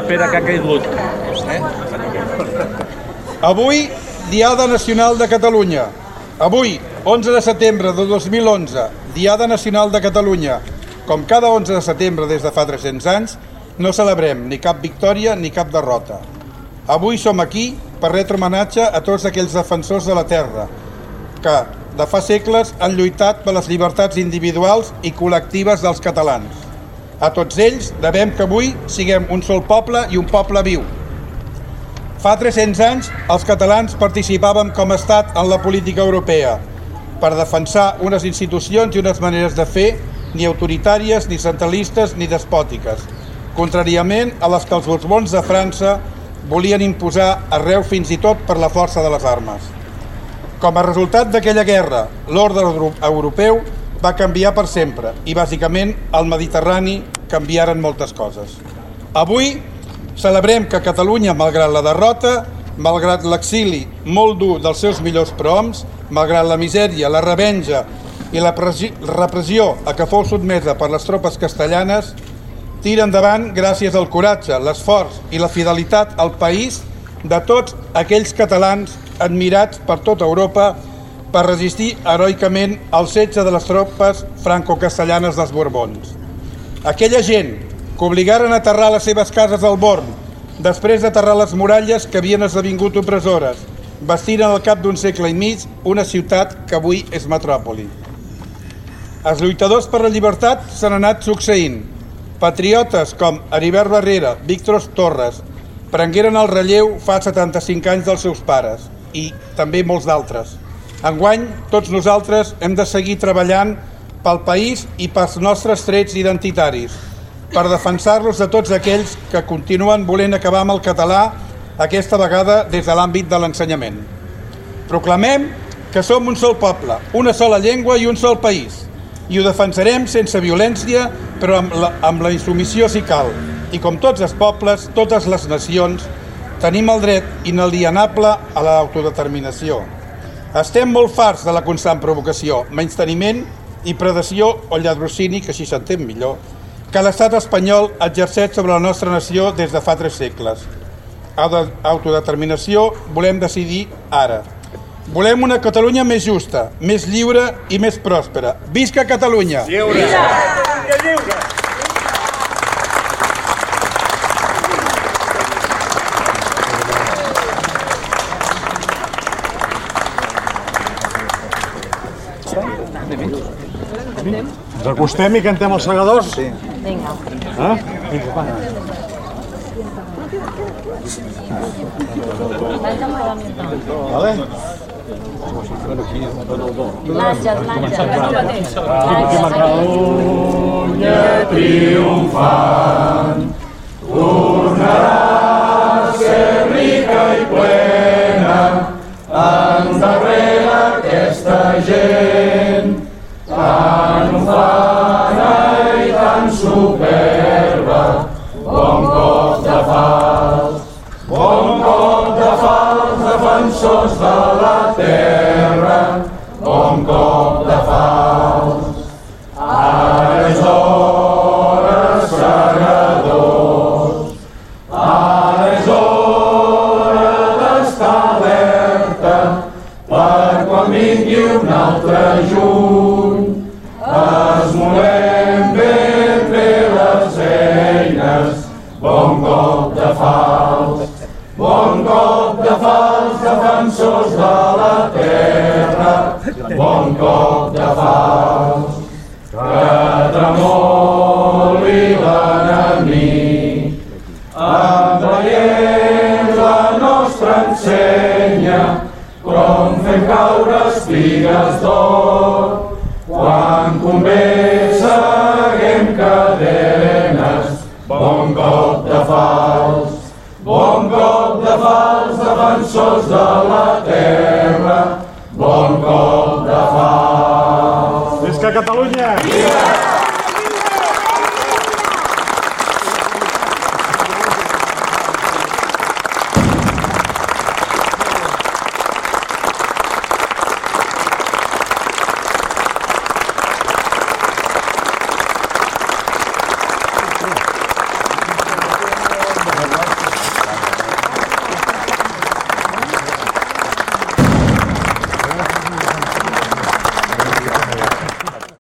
Pere que ha caigut. Avui, Diada Nacional de Catalunya. Avui, 11 de setembre de 2011, Diada Nacional de Catalunya. Com cada 11 de setembre des de fa 300 anys, no celebrem ni cap victòria ni cap derrota. Avui som aquí per retre homenatge a tots aquells defensors de la terra que, de fa segles, han lluitat per les llibertats individuals i col·lectives dels catalans. A tots ells devem que avui siguem un sol poble i un poble viu. Fa 300 anys, els catalans participàvem com a estat en la política europea per defensar unes institucions i unes maneres de fer ni autoritàries, ni centralistes, ni despòtiques, contràriament a les que els Borbons de França volien imposar arreu fins i tot per la força de les armes. Com a resultat d'aquella guerra, l'ordre europeu va canviar per sempre i, bàsicament, al Mediterrani canviaren moltes coses. Avui celebrem que Catalunya, malgrat la derrota, malgrat l'exili molt dur dels seus millors prohoms, malgrat la misèria, la revenja i la repressió a què fou sotmesa per les tropes castellanes, tira endavant gràcies al coratge, l'esforç i la fidelitat al país de tots aquells catalans admirats per tota Europa per resistir heroicament al setge de les tropes franco-castellanes dels Borbons. Aquella gent que obligaren a aterrar les seves cases al Born després d'aterrar les muralles que havien esdevingut opressores, vestint al cap d'un segle i mig una ciutat que avui és metròpoli. Els lluitadors per la llibertat s'han anat succeint. Patriotes com Heribert Barrera, Víctor Torres, prengueren el relleu fa 75 anys dels seus pares, i també molts d'altres. Enguany, tots nosaltres hem de seguir treballant pel país i pels nostres trets identitaris, per defensar-los de tots aquells que continuen volent acabar amb el català, aquesta vegada des de l'àmbit de l'ensenyament. Proclamem que som un sol poble, una sola llengua i un sol país, i ho defensarem sense violència, però amb la insubmissió si cal. I com tots els pobles, totes les nacions, tenim el dret inalienable a l'autodeterminació. Estem molt farts de la constant provocació, menysteniment i predació o lladrocini, que així s'entén millor, que l'estat espanyol ha exercit sobre la nostra nació des de fa 3 segles. Autodeterminació volem decidir ara. Volem una Catalunya més justa, més lliure i més pròspera. Visca Catalunya! Lliure! Visca lliure! Ens acostem i cantem els segadors? Sí. Vinga. Vinga, va. Vale? Langes. Catalunya triomfant tornarà a ser rica i plena endarrere aquesta gent tan ufana i tan superba. Bon cop de fals, defensors de la terra, bon cop de fals. Ara és hora, segadors, ara és hora d'estar alerta per quan vingui un altre juny. Esmolem ben bé les eines, bon cop de fals, defensors de la terra, bon cop de fals. Que tremoli l'enemic, envaient la nostra ensenya, com fem caure espigues d'or. Quan convé seguem cadenes, bon cop de fals, defensors de la terra, bon cop de fals. Visca Catalunya! Viva!